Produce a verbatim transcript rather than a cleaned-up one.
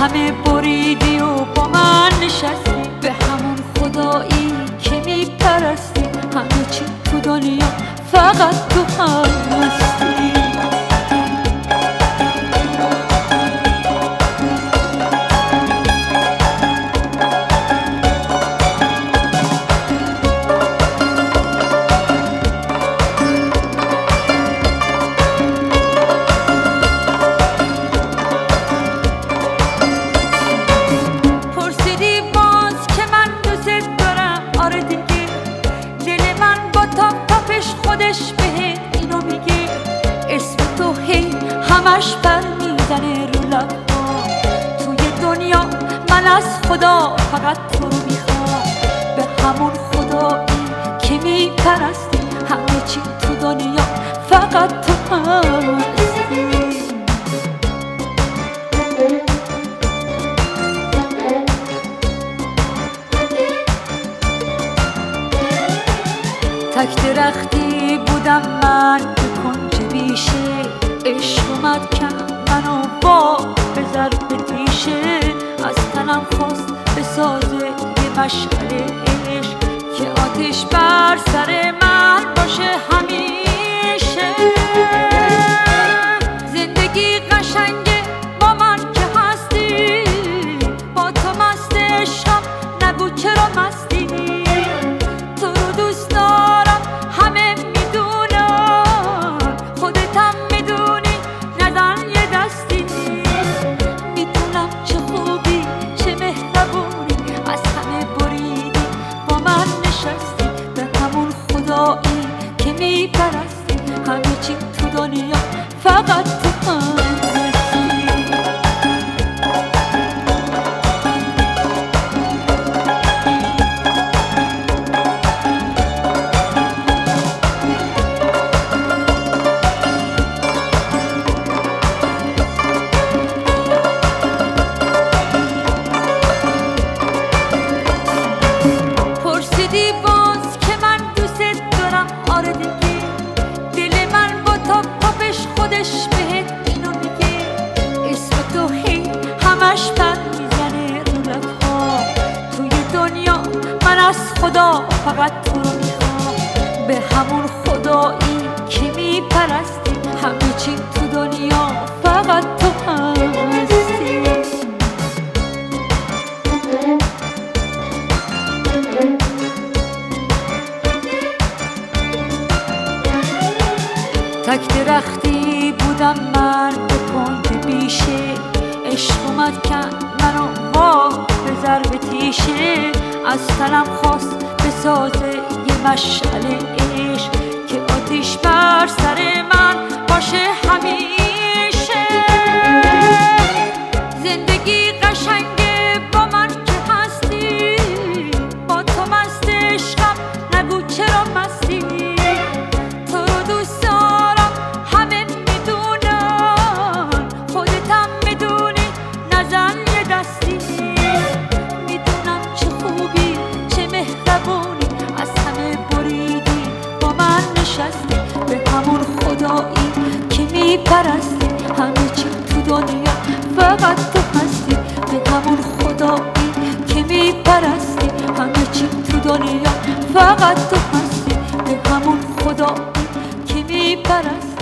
همه بریدی و با من نشستی، به همون خدایی که میپرستی، همه چی تو دنیا فقط تو هستی. همش پر میزنه رو لب‌ها، توی دنیا من از خدا فقط تو رو میخوام، به همون خدایی که میپرستی، همه چی تو دنیا فقط تو هستی. تک درختی بودم من به کنج بیشه، عشق اومد کرد منو با به ضرب تیشه، از تنم خواست بسازه یه مشعله عشق که آتش بر سر من باشه همیشه. زندگی قشنگه با من که هستی، با تو مست عشقم، نگو چرا مستی، تو رو دوست دارم همه میدونم، خودتم میدونی نزن یه دستی، میدونم چه خوبی چه مهربونی، از همه بریدی با من نشستی، به همون خدایی که میپرستی، همه چی تو دنیا فقط تو هستی. همش پر میزنه رو لب‌ها، توی دنیا من از خدا فقط تو رو میخوام، به همون خدایی که میپرستی، همه چی تو دنیا فقط تو هستی. تک درختی بودم من به کنج بیشه، عشق اومد کرد منو با به ضرب تیشه، از تنم خواست بسازه یه مشعله عشق که آتیش بر سر من باشه همیشه. زندگی قشنگه با من که هستی، با تو مست عشقم، نگو چرا مستی، تو رو دوست دارم همه میدونم، خودتم میدونی نزن یه دستی، میدونم چه خوبی چه مهربونی، از همه بریدی با من نشستی، به همون خدایی که میپرستی، همه چی تو دنیا فقط تو هستی، به همون خدایی که میپرستی، همه چی تو دنیا فقط تو هستی، به همون خدایی که میپرستی.